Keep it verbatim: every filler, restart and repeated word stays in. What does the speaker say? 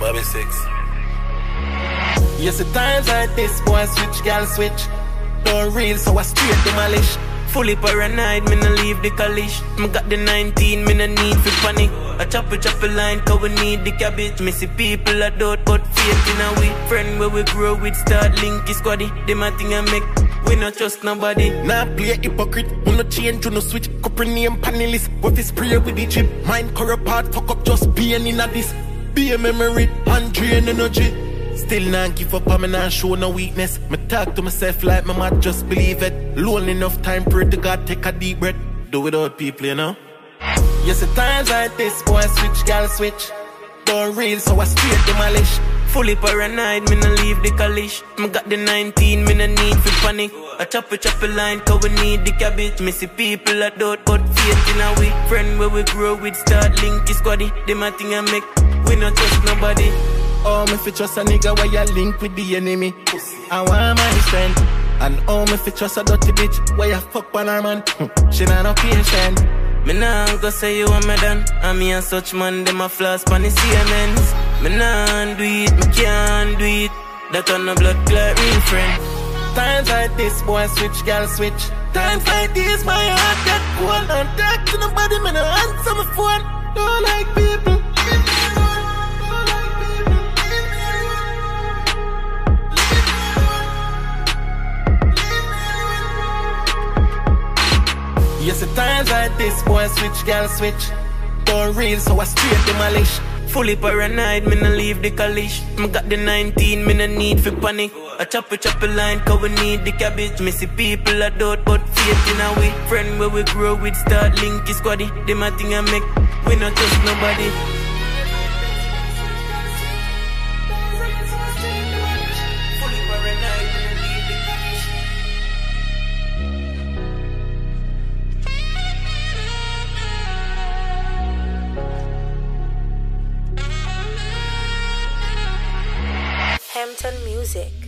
Bobby Six. Yes, at times like this, boy, switch, gal switch. Don't real, so I straight demolish. Fully paranoid, me no leave the college. Me got the nineteen, me no need for panic. I chop a chop a line, cause we need the cabbage. Me see people a doubt, but faith in a we. Friend where we grow with, start linky squaddy. Them a thing I make, we no trust nobody. Nah play a hypocrite, we no change, you no switch. Couple name panelist, what is prayer with the chip. Mind corrupt heart, fuck up just being in a this. Be a memory, and drain energy. Still not give up, I'm not show no weakness. Me talk to myself like my might just believe it. Lonely enough time, pray to God, take a deep breath. Do without people, you know. Yes, at times like this, boy, switch, gal switch. Don't real, so I straight demolish. Fully paranoid, me no leave the college. Me got the nineteen, me no need for panic. I chop a chop a line, cause we need the cabbage. Me see people a doubt, but faith in a we. Friend where we grow with, start linky squaddy. Them a thing I make, we no trust nobody. Oh, me fi trust a nigga where you link with the enemy. I want my friend. And oh, me fi trust a dirty bitch where you fuck on her man. She not no patient. Me nah go say you want me done. And me and such man, them a floss pan the C M Ns. Me nah do it, me can't do it. That on a blood clot real friend. Times like this, boy, switch, gal switch. Times like this, my heart get cold. And talk to nobody, me no answer my phone. Don't like people. Yes, at times like this, boy, switch, gal switch. Don't real, so I straight demolish. Fully paranoid, me no leave the college. Me got the nineteen, me no need for panic. I chop a chop a line, cause we need the cabbage. Me see people a doubt, but faith in a we. Friend where we grow with, start linky squaddy. Them a thing I make, we no trust nobody. Fully paranoid, me no leave the college. Hampton Music.